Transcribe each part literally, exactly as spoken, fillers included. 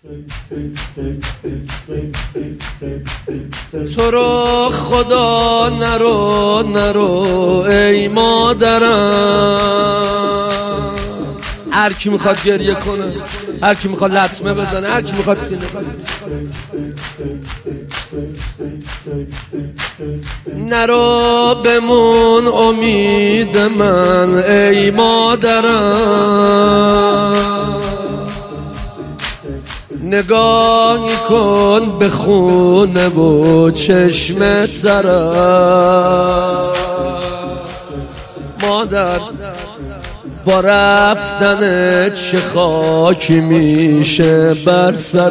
تو رو خدا نرو نرو ای مادرم. هر کی میخواد گریه کنه، هر کی میخواد لطمه بزنه، هر کی میخواد سینه بزنه، نرو بمون امید من ای مادرم. نگاهی کن به خونه و چشم ترم مادر، با رفتن چه خاکی میشه بر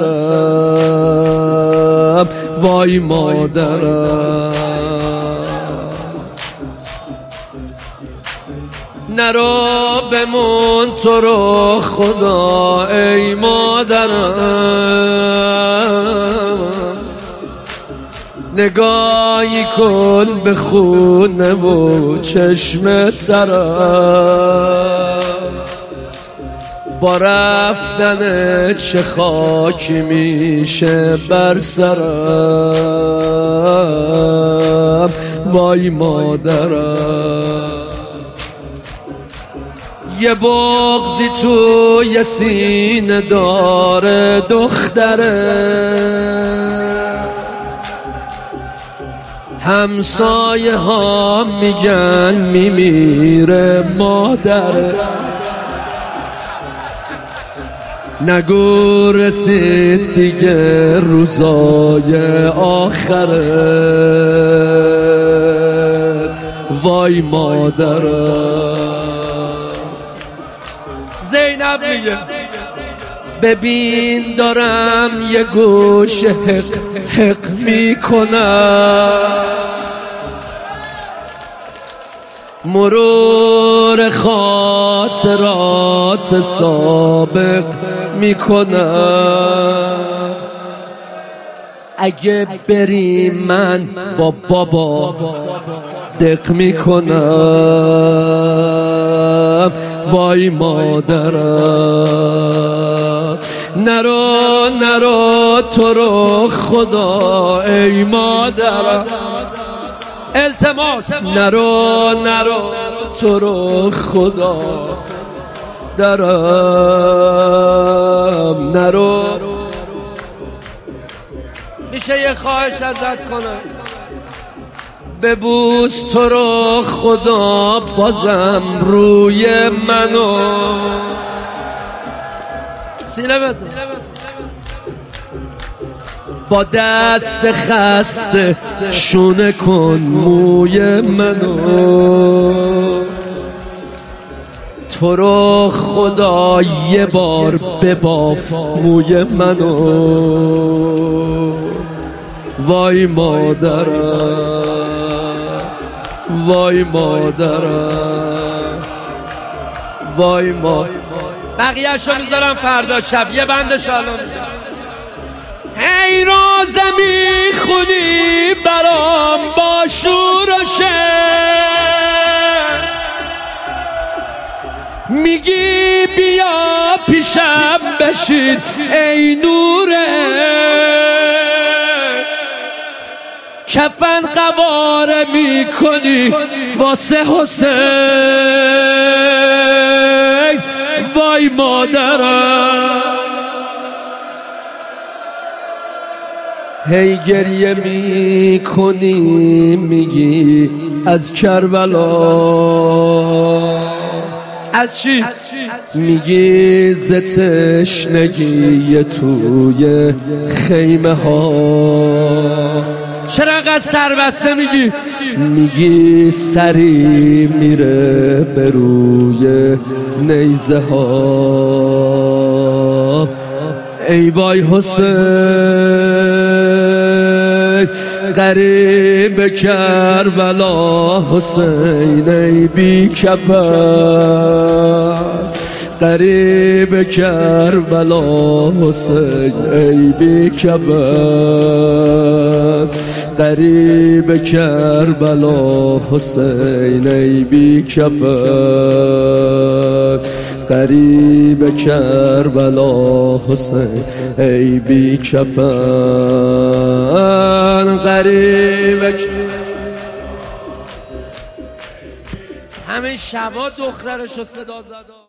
سرم وای مادرم. نرو بمون تو رو خدا ای مادرم. نگاهی کن به خونه و چشم ترم، با رفتن چه خاکی میشه بر سرم وای مادرم. یه بغضی تو یه سینه داره دختره، همسایه ها میگن میمیره مادره. نگو رسید دیگه روزای آخره وای مادرم. زینب میگه ببین دارم یه گوش حق حق میکنم، مرور خاطرات سابق میکنم. اگه بریم من با بابا دق میکنم وای مادرم. نرو نرو تو رو خدا ای مادرم، التماس نرو نرو تو رو خدا درم نرو. میشه یه خواهش ازت کنم ببوس تو رو خدا بازم روی منو سینه بزن، با دست خسته شونه کن موی منو. تو رو خدا یه بار بباف موی منو وای مادرم وای مادرم وای مادرم. بقیه شو میذارم فردا شب یه بند شالون. ای روزه میخونی برام با شور و شعر، میگی بیا پیشم بشین ای نوره، کفن قواره میکنی واسه حسین وای مادرم. هی گریه میکنی میگی از کربلا، از چی؟ میگی ز تشنگی توی خیمه ها. چرا انقدر سربسته میگی؟ میگی سری میره به روی نیزه ها ای وای حسین غریب کربلا. حسین ای بی کفن غریب کربلا. حسین ای بی کفن غریب کربلا. حسین ای بی کفن غریب کربلا حسین ای بی کفن غریب. همین شبا دخترشو صدا زد.